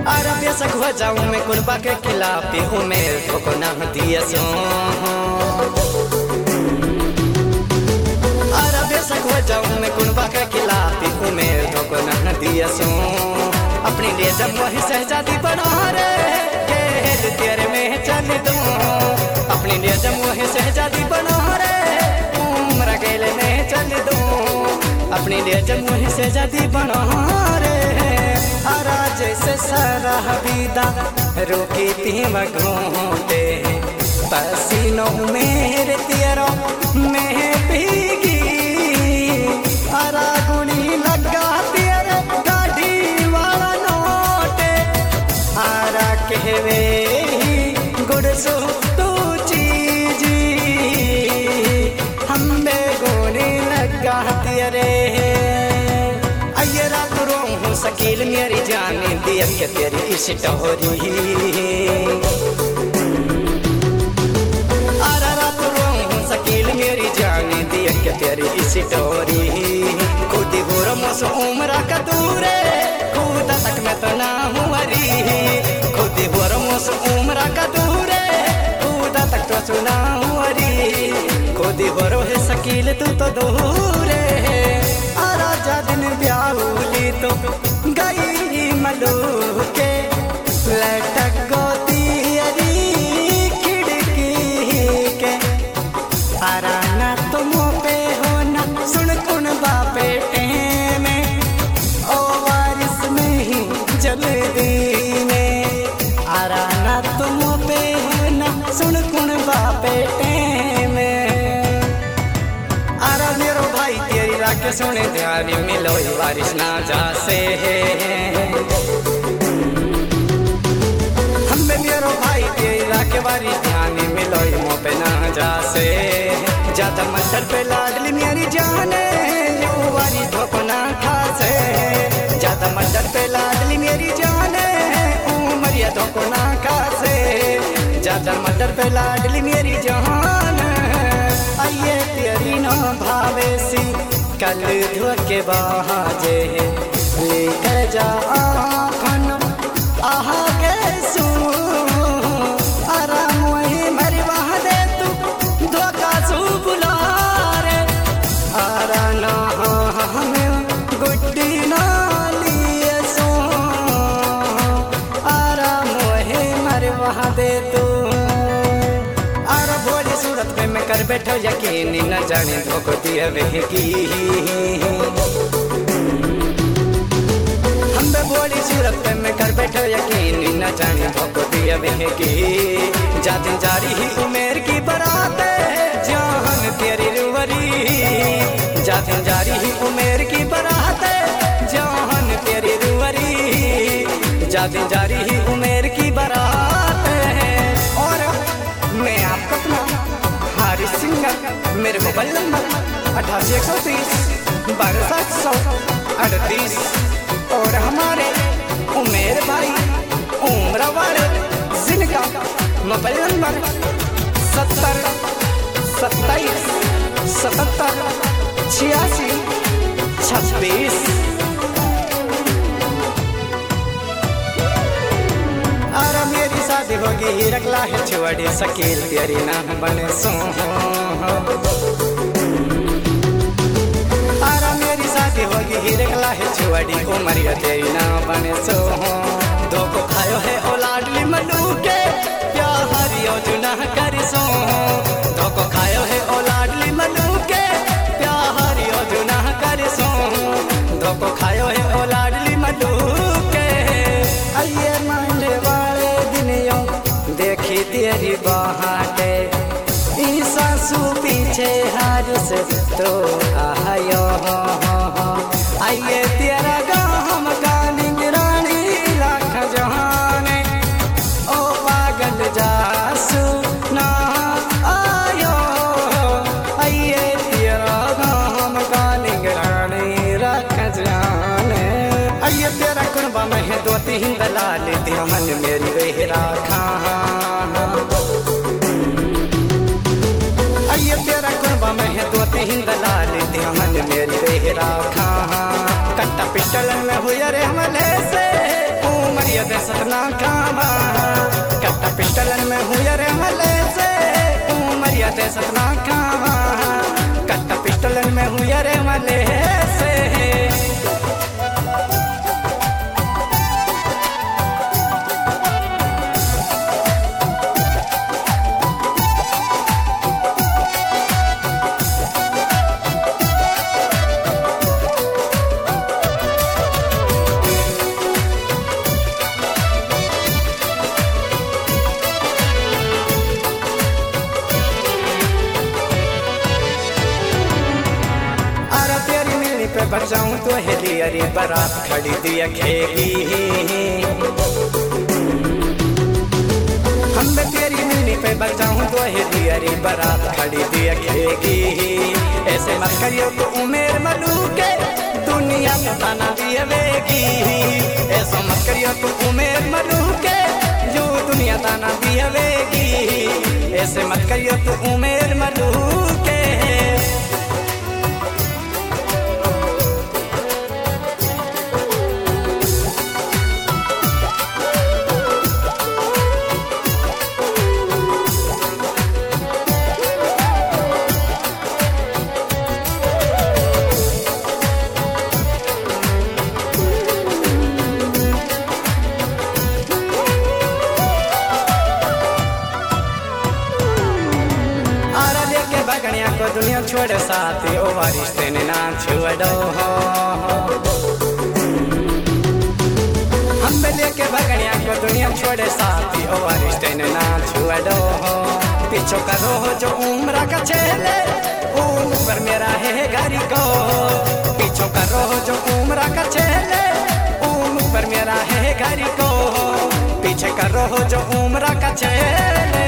अरे बेसक हो जाऊं मैं कुनबा के खिलाफ उमेर को ना दिया सो अरे बेसक हो जाऊं मैं कुनबा के खिलाफ उमेर को ना दिया सो अपनी लिए जब वही शहजादी बना रे खेल तेरे में चल दूं अपनी लिए जब वही शहजादी बना रे उम्र गेले में चल दूं अपनी लिए जब वही शहजादी बना रे आरा जैसे सारा हबीदा रोकी थी मघोंटे पसीनों मेरे तेरों में भीगी आरा गुनी लगा तेरे गाड़ी वाला नोटे आरा कहवे गुड़सो तू चीजी हम बेगुनी लगा तेरे शकील मेरी जाने दिया के तेरी स्टोरी आरा रात रोऊं शकील मेरी जाने दिया के तेरी स्टोरी खुद हो रमस उम्र का दूरे खुद तक मैं तो ना हुआरी खुद हो रमस उम्र का दूरे खुद तक तो सुना हुआरी खुद हो रो शकील तू तो दूरे आरा जा दिन ब्याहुली तो गई मलू के लटक गोती अरी खिड़की के आराना तुम पे हो ना सुन कुन बापे में ओ वारिस में ही जल्दी में आराना तुम पे हो ना सुन कुन बापे में आरा मेरो भाई तेरी राखे सुने ध्यान मिलो बारिश ना जा से हमें मेरो भाई तेरी राखे बारिश ध्यान मिलो मो पे ना जा से ज्यादा मच्छर पे लाडली मेरी जाने यो बारिश धोको ना खासे ज्यादा मच्छर पे लाडली मेरी जाने उमरिया धोको ना खासे ज्यादा मच्छर पे लाडली मेरी जान आइए तेरी ना भावेसी कल धोके बाजे लेकर जा आखन आहा के सू आराम वही मरी वहाँ दे तू धोखा सू बुला रे आरा ना हमें गुड्डी ना लिए सो आराम वही मरी वहाँ दे तू सूरत में मैं कर बैठो यकीन न जाने धोखो दिया की हम बोली सूरत में मैं कर बैठो यकीन न जाने धोखो दिया की जाती जारी ही उमेर की बारात जान तेरी रुवरी जाती जारी ही उमेर की बारात जान तेरी रुवरी जाती जारी ही उमेर की बारात और मैं आपका अपना हारिस सिंगर मेरे मोबाइल नंबर 8831 और हमारे उमेर भाई उम्र वाले जिनका मोबाइल नंबर 70 27 77 86 26 आरा मेरी शादी होगी रखला है छुआड़ी शकील तेरी ना बने सो आरा मेरी शादी होगी रखला है छुआड़ी उमरिया तेरी ना बने सो धोखो खायो है ओ लाडली मलू के प्यार योजना कर सो धोखो खायो है ओ लाडली मलू के प्यार योजना कर सो धोखो खायो है ओ लाडली मलू के आइए मांडे वाले दिन यो देखी तेरी बाटे सासू पीछे हार से तो आयो आइए तेरा गाम का निगरानी लाख जहाने ओ पागल जासू ना आयो आइए तेरा गाम का निगरानी लाख जाने आइए तेरा कुर्बा में है दो तीन दलाल दिया मन मेरी वेहरा खा आइए तेरा कुर्बा में है दो तीन दलाल दिया मन मेरी वेहरा खा कट्टा पिस्टल में हुआ रे हमले से उमर उमरिया दे सतना कावा कट्टा पिस्टलन में हुए रे मले से उमरिया दे सतना कावा कट्टा पिस्टलन में हुए रे मले से पे भर जाऊं तो हेली अरे बारात खड़ी दिया खेगी हम तेरी मिलनी पे भर जाऊं तो हेली अरे बारात खड़ी दिया खेगी ऐसे मत करियो तो उमेर मलू के दुनिया में ताना दिया वेगी ऐसा मत करियो तो उमेर मलू के जो दुनिया ताना दिया वेगी ऐसे मत करियो तो उमेर मलू के को दुनिया छोड़ साथी ओ रिश्ते ने ना छोड़ो हम लेके भगनिया को दुनिया छोड़े साथी ओ रिश्ते ने ना छोड़ो पीछो करो जो उम्र का चेले ऊपर मेरा है घरी को पीछो करो जो उम्र का चेले ऊपर मेरा है घरी को पीछे करो जो उम्र का चेले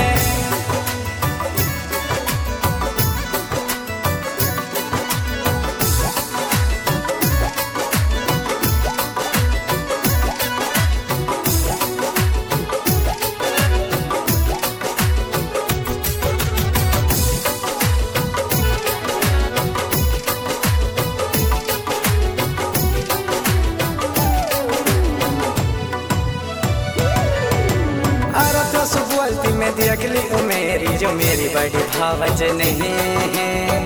में देख ली मेरी जो मेरी बड़ी भावज नहीं है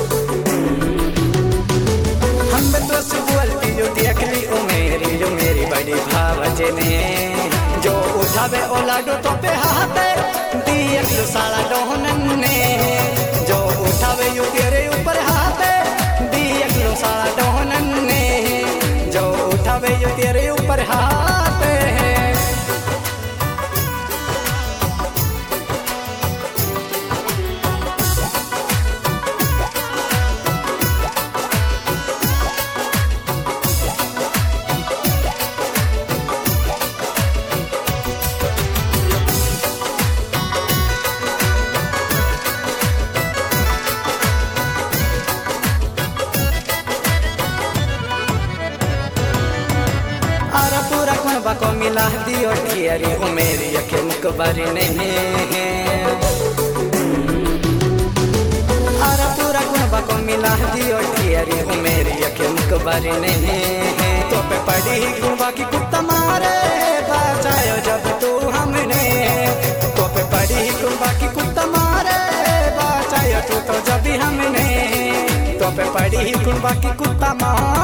हम तो बोलती जो देख ली मेरी जो मेरी बड़ी भावज नहीं जो उठावे ओलाडो तो पे हाथ दिया साला डोहनन ने जो उठावे यू तेरे ऊपर हाथ दिया साला डोहनन ने जो उठावे यू तेरे ऊपर हाथ को मिला दियो ठियरी उमेरी के मुकबरी नहीं है अरे पूरा गुणबा को मिला दियो ठियरी उमेरी के मुकबरी नहीं है तो पे पड़ी गुणबा की कुत्ता मारे बचायो जब तू हमने तो पे पड़ी गुणबा की कुत्ता मारे बचायो तू तो जब हमने तो पे पड़ी गुणबा की कुत्ता मारे